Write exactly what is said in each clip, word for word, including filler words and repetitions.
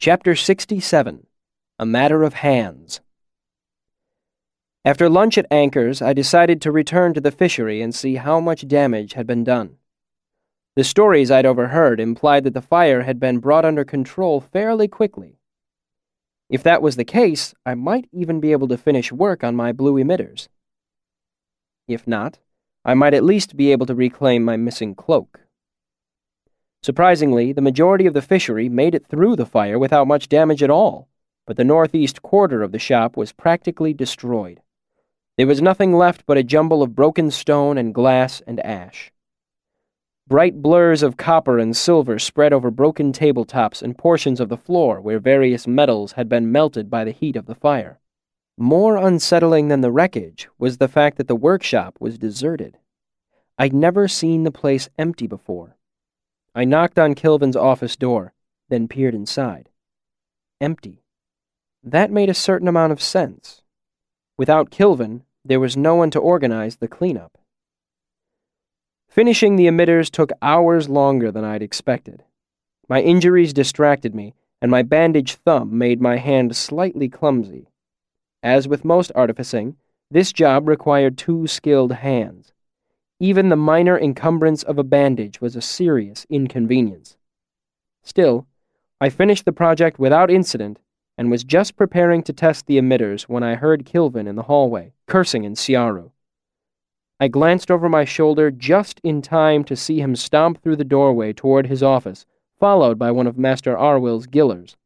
Chapter sixty-seven. A Matter of Hands. After lunch at Anchor's, I decided to return to the fishery and see how much damage had been done. The stories I'd overheard implied that the fire had been brought under control fairly quickly. If that was the case, I might even be able to finish work on my blue emitters. If not, I might at least be able to reclaim my missing cloak. Surprisingly, the majority of the fishery made it through the fire without much damage at all, but the northeast quarter of the shop was practically destroyed. There was nothing left but a jumble of broken stone and glass and ash. Bright blurs of copper and silver spread over broken tabletops and portions of the floor where various metals had been melted by the heat of the fire. More unsettling than the wreckage was the fact that the workshop was deserted. I'd never seen the place empty before. I knocked on Kilvin's office door, then peered inside. Empty. That made a certain amount of sense. Without Kilvin, there was no one to organize the cleanup. Finishing the emitters took hours longer than I'd expected. My injuries distracted me, and my bandaged thumb made my hand slightly clumsy. As with most artificing, this job required two skilled hands. Even the minor encumbrance of a bandage was a serious inconvenience. Still, I finished the project without incident and was just preparing to test the emitters when I heard Kilvin in the hallway, cursing in Siaru. I glanced over my shoulder just in time to see him stomp through the doorway toward his office, followed by one of Master Arwill's gillers.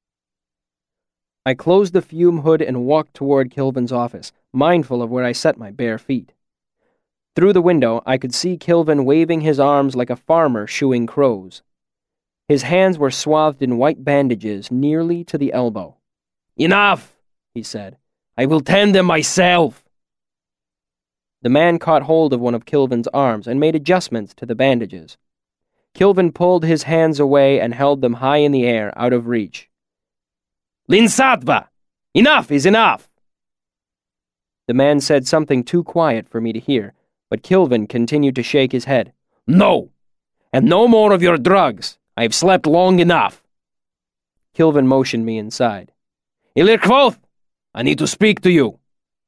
I closed the fume hood and walked toward Kilvin's office, mindful of where I set my bare feet. Through the window, I could see Kilvin waving his arms like a farmer shooing crows. His hands were swathed in white bandages nearly to the elbow. "Enough," he said. "I will tend them myself." The man caught hold of one of Kilvin's arms and made adjustments to the bandages. Kilvin pulled his hands away and held them high in the air, out of reach. "Linsatva! Enough is enough!" The man said something too quiet for me to hear, but Kilvin continued to shake his head. "No! And no more of your drugs! I have slept long enough!" Kilvin motioned me inside. "Ilirkvoth! I need to speak to you!"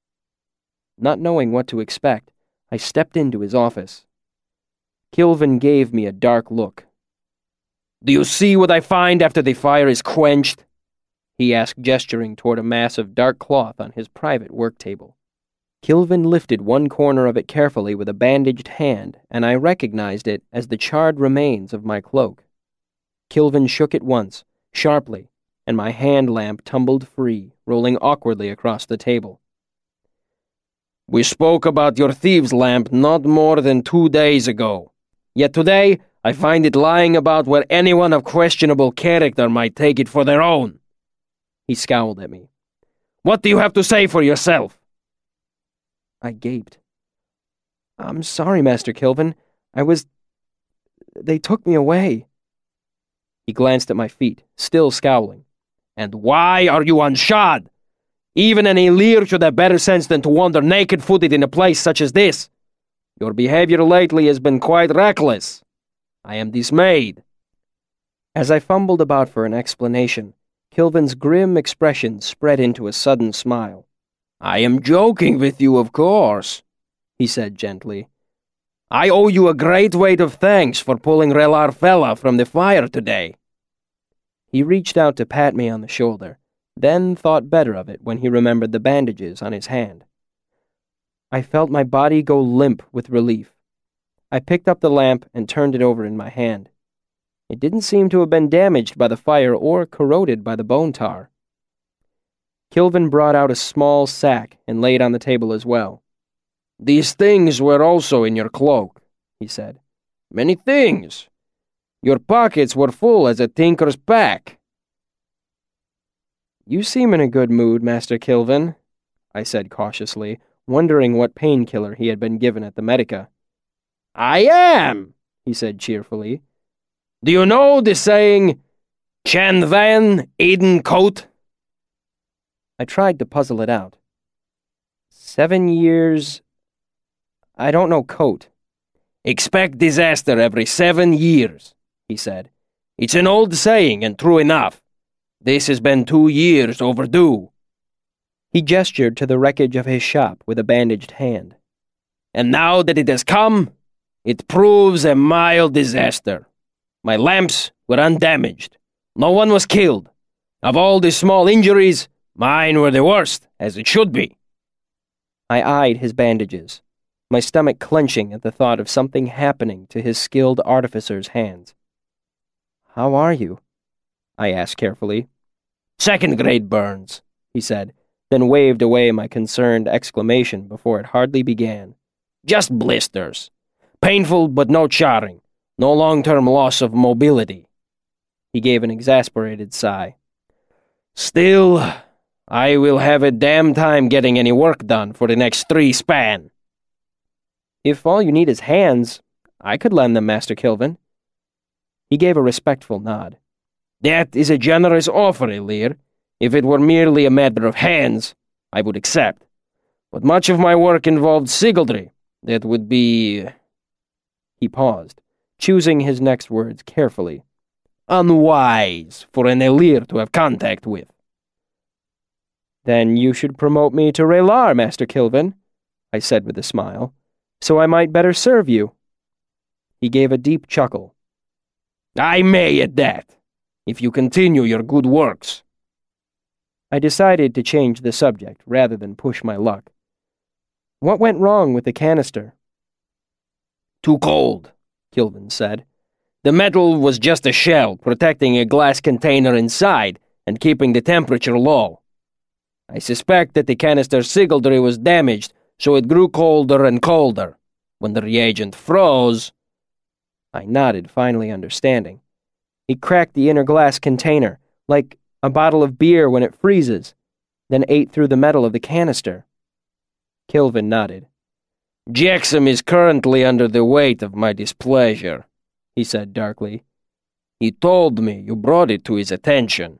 Not knowing what to expect, I stepped into his office. Kilvin gave me a dark look. "Do you see what I find after the fire is quenched?" he asked, gesturing toward a mass of dark cloth on his private work table. Kilvin lifted one corner of it carefully with a bandaged hand, and I recognized it as the charred remains of my cloak. Kilvin shook it once, sharply, and my hand lamp tumbled free, rolling awkwardly across the table. "We spoke about your thieves' lamp not more than two days ago. Yet today, I find it lying about where anyone of questionable character might take it for their own." He scowled at me. "What do you have to say for yourself?" I gaped. "I'm sorry, Master Kilvin. I was... They took me away." He glanced at my feet, still scowling. "And why are you unshod? Even an Ilir should have better sense than to wander naked-footed in a place such as this. Your behavior lately has been quite reckless. I am dismayed." As I fumbled about for an explanation, Kilvin's grim expression spread into a sudden smile. "I am joking with you, of course," he said gently. "I owe you a great weight of thanks for pulling Relar Fella from the fire today." He reached out to pat me on the shoulder, then thought better of it when he remembered the bandages on his hand. I felt my body go limp with relief. I picked up the lamp and turned it over in my hand. It didn't seem to have been damaged by the fire or corroded by the bone tar. Kilvin brought out a small sack and laid it on the table as well. "These things were also in your cloak," he said. "Many things. Your pockets were full as a tinker's pack." "You seem in a good mood, Master Kilvin," I said cautiously, wondering what painkiller he had been given at the Medica. "I am," he said cheerfully. "Do you know the saying, Chan Van Aiden Coat?" I tried to puzzle it out. Seven years... I don't know Coat. "Expect disaster every seven years," he said. "It's an old saying and true enough. This has been two years overdue." He gestured to the wreckage of his shop with a bandaged hand. "And now that it has come, it proves a mild disaster. My lamps were undamaged. No one was killed. Of all the small injuries, mine were the worst, as it should be." I eyed his bandages, my stomach clenching at the thought of something happening to his skilled artificer's hands. "How are you?" I asked carefully. "Second-grade burns," he said, then waved away my concerned exclamation before it hardly began. "Just blisters. Painful but no charring. No long-term loss of mobility." He gave an exasperated sigh. "Still, I will have a damn time getting any work done for the next three span." "If all you need is hands, I could lend them, Master Kilvin." He gave a respectful nod. "That is a generous offer, E'lir. If it were merely a matter of hands, I would accept. But much of my work involved sigildry. That would be—" He paused, choosing his next words carefully. "Unwise for an E'lir to have contact with." "Then you should promote me to R'hllor, Master Kilvin," I said with a smile, "so I might better serve you." He gave a deep chuckle. "I may at that, if you continue your good works." I decided to change the subject rather than push my luck. "What went wrong with the canister?" "Too cold," Kilvin said. "The metal was just a shell, protecting a glass container inside and keeping the temperature low. I suspect that the canister sigildry was damaged, so it grew colder and colder. When the reagent froze—" I nodded, finally understanding. He cracked the inner glass container, like a bottle of beer when it freezes, then ate through the metal of the canister. Kilvin nodded. "Jexam is currently under the weight of my displeasure," he said darkly. "He told me you brought it to his attention."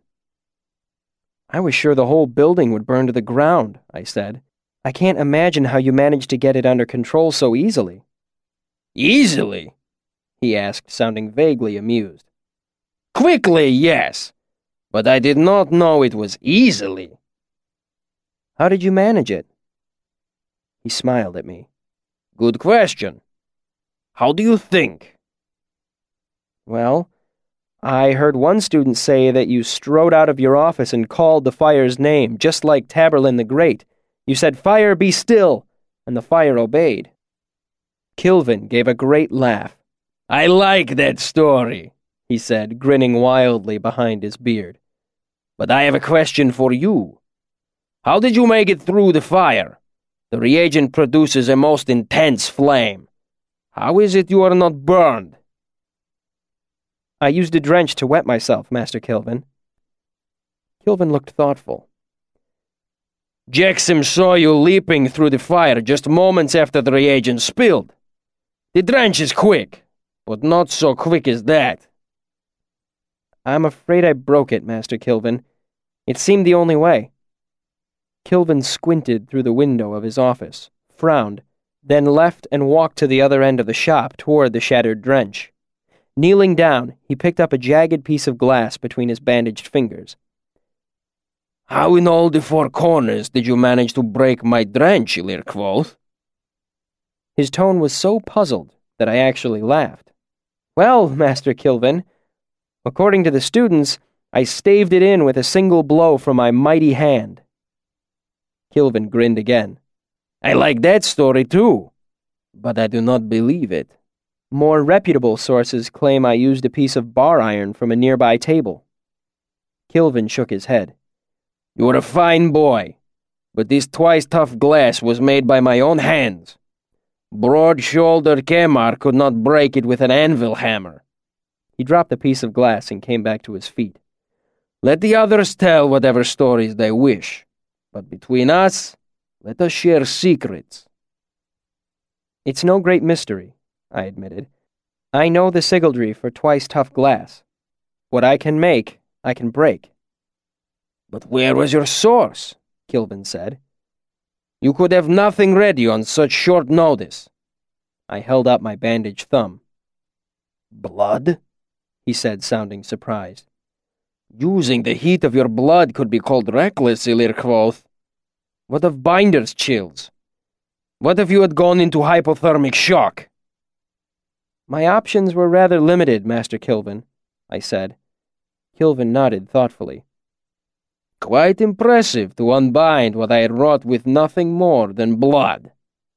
"I was sure the whole building would burn to the ground," I said. "I can't imagine how you managed to get it under control so easily." "Easily?" he asked, sounding vaguely amused. "Quickly, yes. But I did not know it was easily." "How did you manage it?" He smiled at me. "Good question. How do you think?" "Well, I heard one student say that you strode out of your office and called the fire's name, just like Taborlin the Great. You said, 'Fire, be still,' and the fire obeyed." Kilvin gave a great laugh. "I like that story," he said, grinning wildly behind his beard. "But I have a question for you. How did you make it through the fire? The reagent produces a most intense flame. How is it you are not burned?" "I used a drench to wet myself, Master Kilvin." Kilvin looked thoughtful. "Jexam saw you leaping through the fire just moments after the reagent spilled. The drench is quick, but not so quick as that." "I'm afraid I broke it, Master Kilvin. It seemed the only way." Kilvin squinted through the window of his office, frowned, then left and walked to the other end of the shop toward the shattered drench. Kneeling down, he picked up a jagged piece of glass between his bandaged fingers. "How in all the four corners did you manage to break my drench, E'lir quoth?" His tone was so puzzled that I actually laughed. "Well, Master Kilvin, according to the students, I staved it in with a single blow from my mighty hand." Kilvin grinned again. "I like that story too, but I do not believe it." "More reputable sources claim I used a piece of bar iron from a nearby table." Kilvin shook his head. "You are a fine boy, but this twice-tough glass was made by my own hands. Broad-shouldered Kemar could not break it with an anvil hammer." He dropped the piece of glass and came back to his feet. "Let the others tell whatever stories they wish, but between us, let us share secrets." "It's no great mystery," I admitted. "I know the sigildry for twice-tough glass. What I can make, I can break." "But where was your source?" Kilvin said. "You could have nothing ready on such short notice." I held up my bandaged thumb. "Blood?" he said, sounding surprised. Using the heat of your blood could be called reckless, Ilir Kvothe. What of binder's chills? What if you had gone into hypothermic shock? My options were rather limited, Master Kilvin, I said. Kilvin nodded thoughtfully. Quite impressive to unbind what I had wrought with nothing more than blood.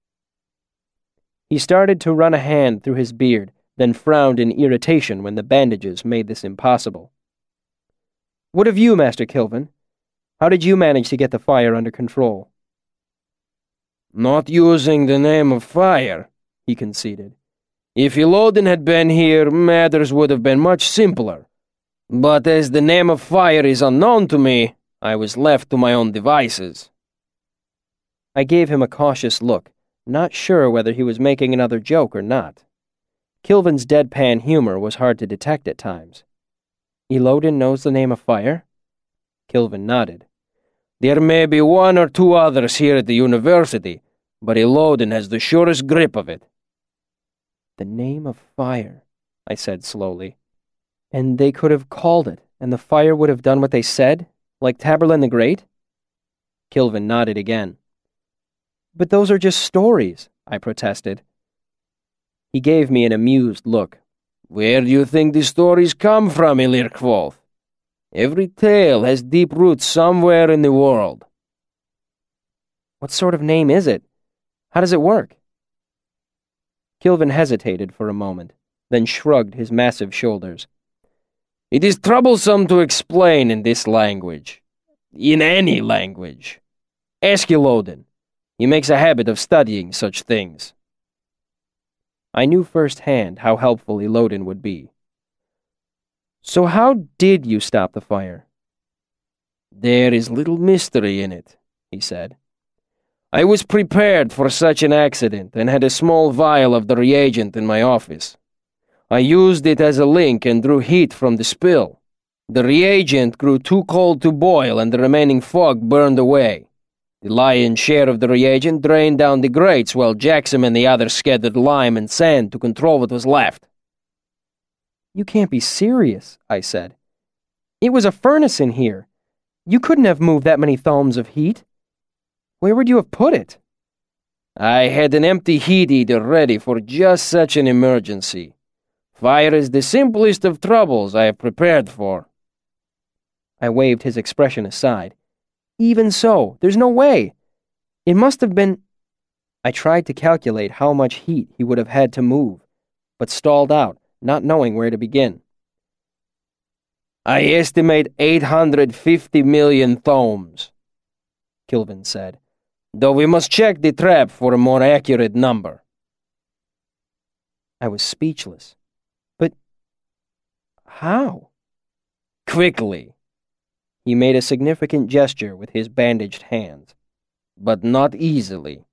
He started to run a hand through his beard, then frowned in irritation when the bandages made this impossible. What of you, Master Kilvin? How did you manage to get the fire under control? Not using the name of fire, he conceded. If Ilodin had been here, matters would have been much simpler. But as the name of fire is unknown to me, I was left to my own devices. I gave him a cautious look, not sure whether he was making another joke or not. Kilvin's deadpan humor was hard to detect at times. Ilodin knows the name of fire? Kilvin nodded. There may be one or two others here at the university, but Ilodin has the surest grip of it. The name of fire, I said slowly. And they could have called it, and the fire would have done what they said, like Taborlin the Great? Kilvin nodded again. But those are just stories, I protested. He gave me an amused look. Where do you think these stories come from, Ilir Kvothe? Every tale has deep roots somewhere in the world. What sort of name is it? How does it work? Kilvin hesitated for a moment, then shrugged his massive shoulders. It is troublesome to explain in this language. In any language. Ask Ilodin. He makes a habit of studying such things. I knew firsthand how helpful Ilodin would be. So how did you stop the fire? There is little mystery in it, he said. I was prepared for such an accident and had a small vial of the reagent in my office. I used it as a link and drew heat from the spill. The reagent grew too cold to boil and the remaining fog burned away. The lion's share of the reagent drained down the grates while Jackson and the others scattered lime and sand to control what was left. You can't be serious, I said. It was a furnace in here. You couldn't have moved that many thoms of heat. Where would you have put it? I had an empty heat eater ready for just such an emergency. Fire is the simplest of troubles I have prepared for. I waved his expression aside. Even so, there's no way. It must have been... I tried to calculate how much heat he would have had to move, but stalled out, not knowing where to begin. I estimate eight hundred fifty million thoms, Kilvin said, though we must check the trap for a more accurate number. I was speechless. But how? Quickly. He made a significant gesture with his bandaged hands. But not easily.